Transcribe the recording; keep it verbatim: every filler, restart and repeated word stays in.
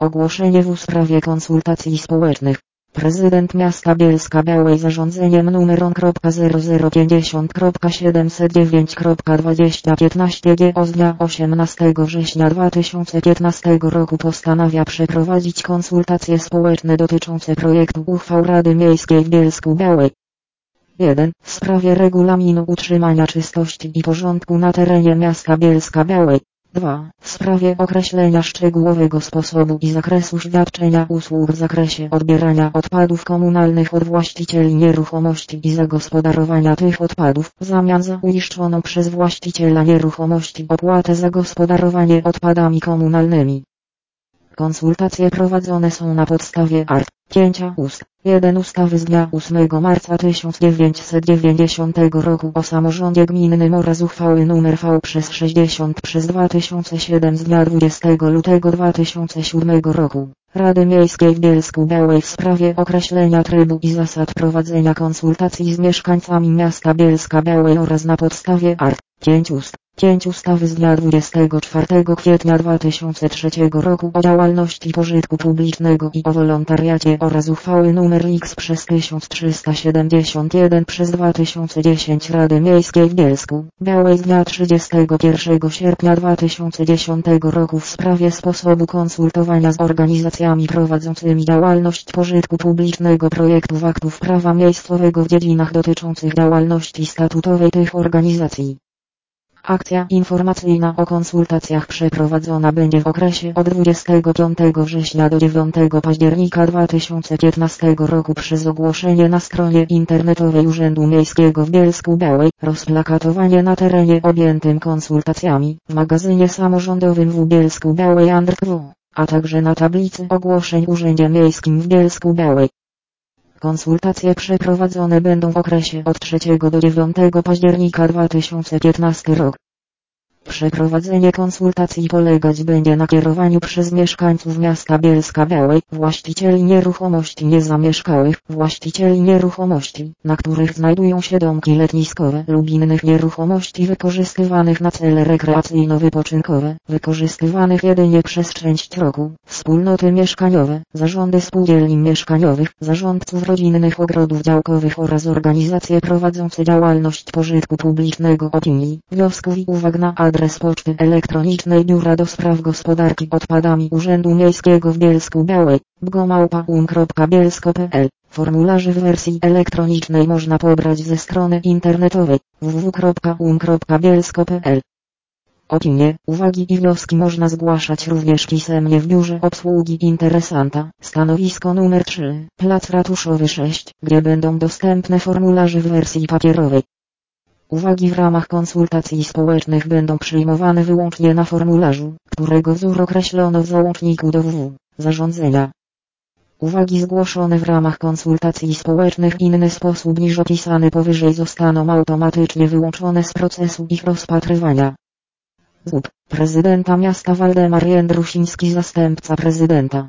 Ogłoszenie w sprawie konsultacji społecznych. Prezydent Miasta Bielska-Białej zarządzeniem numer zero zero pięćdziesiąt siedemset dziewięć dwadzieścia piętnaście G O z dnia osiemnastego września dwa tysiące piętnastego roku postanawia przeprowadzić konsultacje społeczne dotyczące projektu uchwał Rady Miejskiej w Bielsku-Białej. jeden. W sprawie regulaminu utrzymania czystości i porządku na terenie miasta Bielska-Białej. dwa. W sprawie określenia szczegółowego sposobu i zakresu świadczenia usług w zakresie odbierania odpadów komunalnych od właścicieli nieruchomości i zagospodarowania tych odpadów w zamian za uiszczoną przez właściciela nieruchomości opłatę za gospodarowanie odpadami komunalnymi. Konsultacje prowadzone są na podstawie art. pięć ust. jeden ustawy z dnia ósmego marca tysiąc dziewięćset dziewięćdziesiątego roku o samorządzie gminnym oraz uchwały nr V przez sześćdziesiąt przez dwa tysiące siedem z dnia dwudziestego lutego dwa tysiące siódmego roku Rady Miejskiej w Bielsku-Białej w sprawie określenia trybu i zasad prowadzenia konsultacji z mieszkańcami miasta Bielska-Białej oraz na podstawie art. pięć ust. pięć ustawy z dnia dwudziestego czwartego kwietnia dwa tysiące trzeciego roku o działalności pożytku publicznego i o wolontariacie oraz uchwały nr X przez tysiąc trzysta siedemdziesiąt jeden przez dwa tysiące dziesięć Rady Miejskiej w Bielsku Białej z dnia trzydziestego pierwszego sierpnia dwa tysiące dziesiątego roku w sprawie sposobu konsultowania z organizacjami prowadzącymi działalność pożytku publicznego projektów aktów prawa miejscowego w dziedzinach dotyczących działalności statutowej tych organizacji. Akcja informacyjna o konsultacjach przeprowadzona będzie w okresie od dwudziestego piątego września do dziewiątego października dwa tysiące piętnastego roku przez ogłoszenie na stronie internetowej Urzędu Miejskiego w Bielsku-Białej, rozplakatowanie na terenie objętym konsultacjami, w magazynie samorządowym w Bielsku-Białej Andrk, a także na tablicy ogłoszeń w Urzędzie Miejskim w Bielsku-Białej. Konsultacje przeprowadzone będą w okresie od trzeciego do dziewiątego października dwa tysiące piętnastego rok. Przeprowadzenie konsultacji polegać będzie na kierowaniu przez mieszkańców miasta Bielska-Białej, właścicieli nieruchomości niezamieszkałych, właścicieli nieruchomości, na których znajdują się domki letniskowe lub innych nieruchomości wykorzystywanych na cele rekreacyjno-wypoczynkowe, wykorzystywanych jedynie przez część roku, wspólnoty mieszkaniowe, zarządy spółdzielni mieszkaniowych, zarządców rodzinnych ogrodów działkowych oraz organizacje prowadzące działalność pożytku publicznego opinii, wniosków i uwag na adres poczty elektronicznej Biura do Spraw Gospodarki Odpadami Urzędu Miejskiego w Bielsku-Białej, bgomałpa um kropka bielsko kropka p l. Formularze w wersji elektronicznej można pobrać ze strony internetowej w w w kropka um kropka bielsko kropka p l. Opinie, uwagi i wnioski można zgłaszać również pisemnie w Biurze Obsługi Interesanta, stanowisko numer trzy, Plac Ratuszowy sześć, gdzie będą dostępne formularze w wersji papierowej. Uwagi w ramach konsultacji społecznych będą przyjmowane wyłącznie na formularzu, którego wzór określono w załączniku do W W zarządzenia. Uwagi zgłoszone w ramach konsultacji społecznych w inny sposób niż opisany powyżej zostaną automatycznie wyłączone z procesu ich rozpatrywania. Z U P Prezydenta Miasta Waldemar Jędrusiński, zastępca prezydenta.